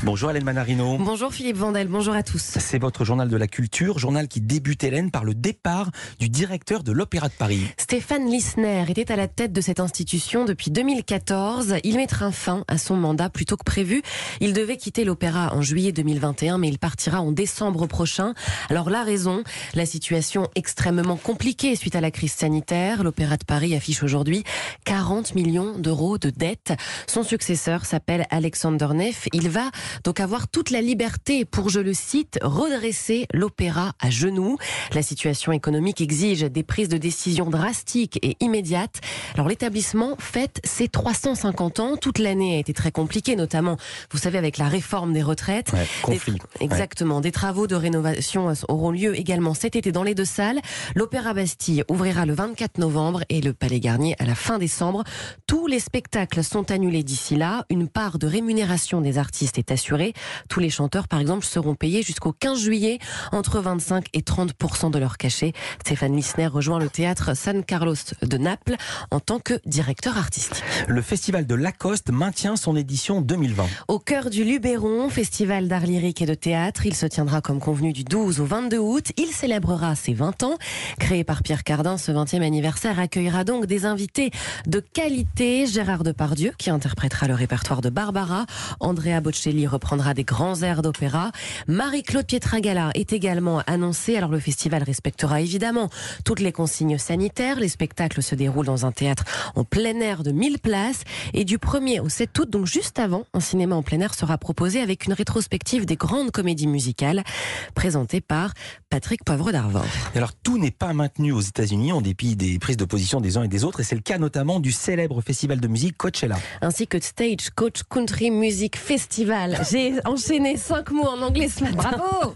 Bonjour Hélène Manarino. Bonjour Philippe Vandel, bonjour à tous. C'est votre journal de la culture, journal qui débute Hélène par le départ du directeur de l'Opéra de Paris. Stéphane Lissner était à la tête de cette institution depuis 2014. Il mettra fin à son mandat plus tôt que prévu. Il devait quitter l'Opéra en juillet 2021, mais il partira en décembre prochain. Alors la raison, la situation extrêmement compliquée suite à la crise sanitaire. L'Opéra de Paris affiche aujourd'hui 40 millions d'euros de dettes. Son successeur s'appelle Alexander Neff. Il va donc avoir toute la liberté pour, je le cite, redresser l'opéra à genoux. La situation économique exige des prises de décision drastiques et immédiates. Alors l'établissement fête ses 350 ans. Toute l'année a été très compliquée, notamment, vous savez, avec la réforme des retraites. Conflit. Exactement. Des travaux de rénovation auront lieu également cet été dans les deux salles. L'Opéra Bastille ouvrira le 24 novembre et le Palais Garnier à la fin décembre. Tous les spectacles sont annulés d'ici là. Une part de rémunération des artistes est assurée. Tous les chanteurs, par exemple, seront payés jusqu'au 15 juillet, entre 25 et 30% de leur cachet. Stéphane Lissner rejoint le théâtre San Carlos de Naples en tant que directeur artistique. Le festival de Lacoste maintient son édition 2020. Au cœur du Luberon, festival d'art lyrique et de théâtre, il se tiendra comme convenu du 12 au 22 août. Il célébrera ses 20 ans. Créé par Pierre Cardin, ce 20e anniversaire accueillera donc des invités de qualité. Gérard Depardieu, qui interprétera le répertoire de Barbara. Andrea Bocelli reprendra des grands airs d'opéra. Marie-Claude Pietragala est également annoncée. Alors le festival respectera évidemment toutes les consignes sanitaires. Les spectacles se déroulent dans un théâtre en plein air de 1000 places. Et du 1er au 7 août, donc juste avant, un cinéma en plein air sera proposé avec une rétrospective des grandes comédies musicales présentée par Patrick Poivre d'Arvor. Alors tout n'est pas maintenu aux États-Unis en dépit des prises de position des uns et des autres, et c'est le cas notamment du célèbre festival de musique Coachella. Ainsi que Stagecoach Country Music Festival. J'ai enchaîné 5 mots en anglais ce matin. Bravo.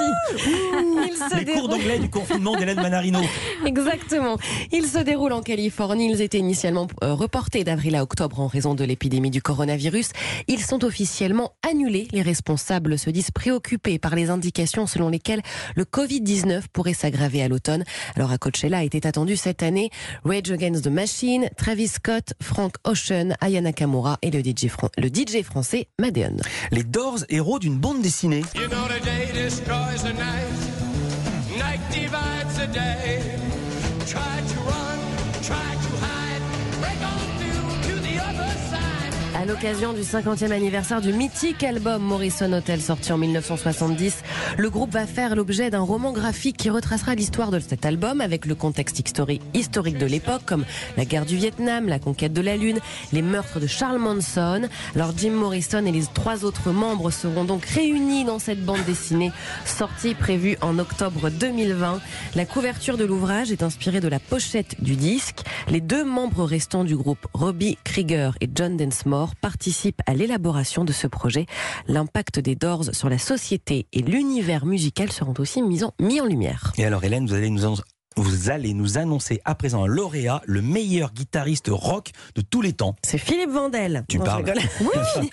Merci. Les cours d'anglais du confinement d'Hélène Manarino. Exactement. Il se déroule en Californie. Ils étaient initialement reportés d'avril à octobre en raison de l'épidémie du coronavirus. Ils sont officiellement annulés. Les responsables se disent préoccupés par les indications selon lesquelles le Covid-19 pourrait s'aggraver à l'automne. Alors à Coachella était attendu cette année Rage Against the Machine, Travis Scott, Frank Ocean, Aya Nakamura et le DJ français Madeon. Les Doors, héros d'une bande dessinée. You know the day destroys the night, night divides the day. Try to run, try to hide, break on through to the other side. À l'occasion du 50e anniversaire du mythique album Morrison Hotel sorti en 1970, le groupe va faire l'objet d'un roman graphique qui retracera l'histoire de cet album avec le contexte historique de l'époque comme la guerre du Vietnam, la conquête de la Lune, les meurtres de Charles Manson. Alors Jim Morrison et les 3 autres membres seront donc réunis dans cette bande dessinée sortie prévue en octobre 2020. La couverture de l'ouvrage est inspirée de la pochette du disque. Les 2 membres restants du groupe, Robbie Krieger et John Densmore, participent à l'élaboration de ce projet. L'impact des Doors sur la société et l'univers musical seront aussi mis en lumière. Et alors Hélène, vous allez nous annoncer à présent un lauréat, le meilleur guitariste rock de tous les temps. C'est Philippe Vandel. Tu parles. Oui.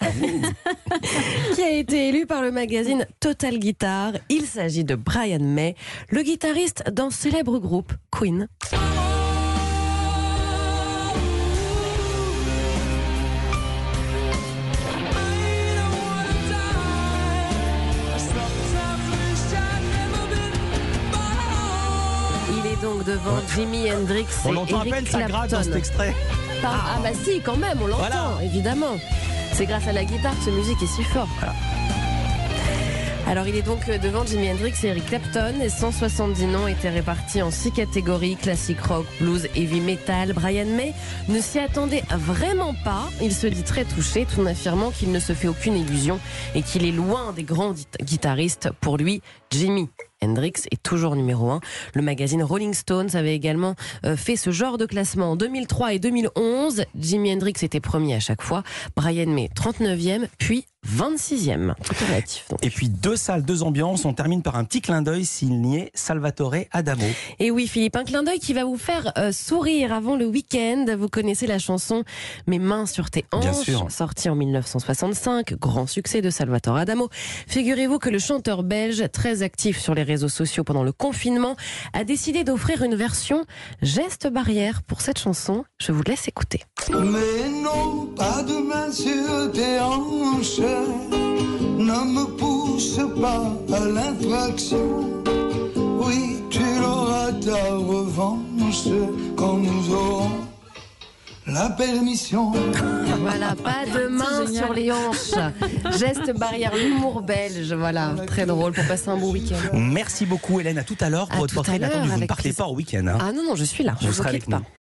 Qui a été élu par le magazine Total Guitar. Il s'agit de Brian May, le guitariste d'un célèbre groupe, Queen. Donc devant Jimi Hendrix et on l'entend à peine, ça gratte dans cet extrait. Ah bah si, quand même, on l'entend, voilà. Évidemment. C'est grâce à la guitare que ce musique est si fort. Voilà. Alors il est donc devant Jimi Hendrix et Eric Clapton et 170 noms étaient répartis en 6 catégories, classique rock, blues, heavy metal. Brian May ne s'y attendait vraiment pas. Il se dit très touché tout en affirmant qu'il ne se fait aucune illusion et qu'il est loin des grands guitaristes. Pour lui, Jimi Hendrix est toujours numéro 1. Le magazine Rolling Stones avait également fait ce genre de classement en 2003 et 2011. Jimi Hendrix était premier à chaque fois. Brian May 39e, puis 26e. Tout relatif. Donc. Et puis 2 salles, 2 ambiances. On termine par un petit clin d'œil signé Salvatore Adamo. Et oui Philippe, un clin d'œil qui va vous faire sourire avant le week-end. Vous connaissez la chanson Mes mains sur tes hanches, bien sûr. Sortie en 1965, grand succès de Salvatore Adamo. Figurez-vous que le chanteur belge, très actif sur les réseaux sociaux pendant le confinement, a décidé d'offrir une version geste barrière pour cette chanson. Je vous laisse écouter. Mais non, pas de main sur tes hanches. me pousse pas à l'infraction. Oui, tu l'auras ta revanche quand nous aurons la permission. Voilà, pas de main sur les hanches. Geste barrière, l'humour belge. Voilà, très drôle pour passer un bon week-end. Merci beaucoup Hélène, à tout à l'heure pour À votre tout à portrait. l'heure, Attendez, vous ne avec partez plaisir. pas au week-end. Hein. Ah non, je suis là. Vous Je serez vous avec quitte pas. nous.